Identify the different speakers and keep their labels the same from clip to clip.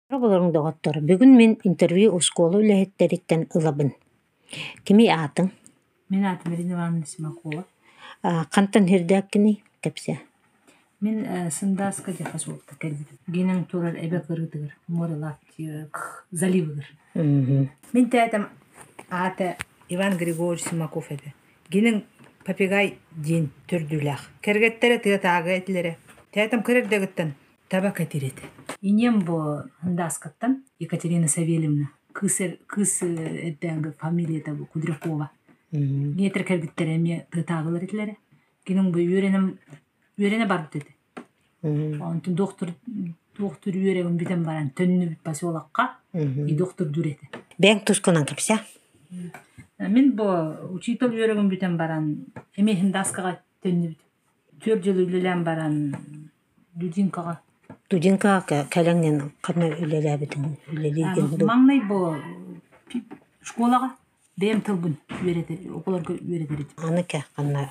Speaker 1: Боларың доғаттар. Бүгін мен интервью ұсколы үләхеттеріттен ылабын. Кими атын?
Speaker 2: Мен атым Ирина Ивановна Симакова.
Speaker 1: Қантан хирдәккіні кәпсе?
Speaker 2: Мен сындаска жахас болта келдім. Генің турар әбе кыргытыгыр, море лапти заливыгыр. Мен тәтім аты Иван Григорьевич Симаков еді. Генің папигай ден түрдүләқ. Кергеттері тыятағы әтілері. Тәтім кірердегіттен табак әтіреді. Инем бо сындаскаттан Екатерина Савельевна. Кыз әддәңгі фамилия табу Кудрякова. Нетір кергеттері әме тыятағылар әтілері. Генің бо үйрене бар деді. Онтын доктор үйрегін бітен баран төнні біт поселаққа и доктор дүреті.
Speaker 1: Бәң тұскынан кәпсе?
Speaker 2: Мен бо учител үйрегін бітен баран әме сындаскаға төнні біт. 4 жыл үйлелен баран Дудинкаға.
Speaker 1: Дудинкаға кәләңнен қана үйлелі бітін?
Speaker 2: Маңнай бо школаға бәйім тылбын оқыларға үйретер еді.
Speaker 1: Аны кә қана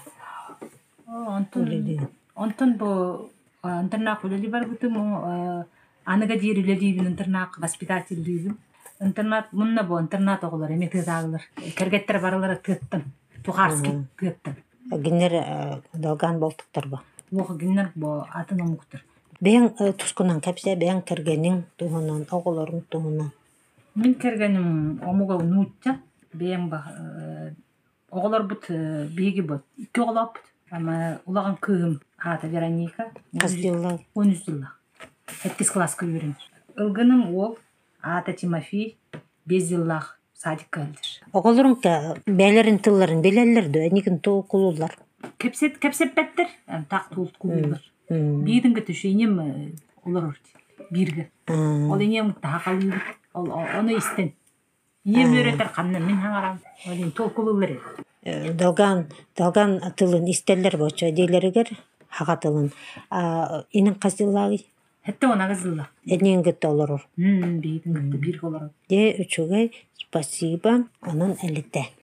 Speaker 1: үйлелі?
Speaker 2: Онтын бо интернақ үлелі бар бұтым, аныға дейір үлелі бін интернақ воспитатель дейбін. Интернат, мұнна бо интернат оғылар, әмекті тағылар. Кәргеттер барылары тыттым, Тухарский тыттым.
Speaker 1: Генер далған болтықтар ба?
Speaker 2: Оғы генер бо атын омуқтыр.
Speaker 1: Бәң тұскынан кәпсе, бәң кәргенің тұғынан, оғыларын тұғынан?
Speaker 2: Мен кәргенім омуға нұтча, бәң ба оғылар бұт бейгі бұт. 2 оғылар бұт. Ама улаған күйім аты Вероника.
Speaker 1: 10 жыллар?
Speaker 2: 13 жыллар. 8 класска үйренір. Үлгінің ол аты Тимофей 5 жыллар садикка әлдір.
Speaker 1: Оғыларын бәлерін тылларын белелерді, әнекін тұғы құлулар?
Speaker 2: Кепсеп бәттір, тақ тұлт құлулар. Бейдің күті шүйінем олар өрді. Біргі. Ол енем тақалы үйрет. Оны істен. Ем өретер қанна мен хаңарам. Олен тол құлулар еді.
Speaker 1: Далған тылын істелер бөтші дейлерігер хаға тылын. Енің қаздылағы?
Speaker 2: Хәтті она қаздылы.
Speaker 1: Әнен күтті олар ор?
Speaker 2: Бейдің күтті біргі олар ор.
Speaker 1: Үшігай спасибо, оның әлітті.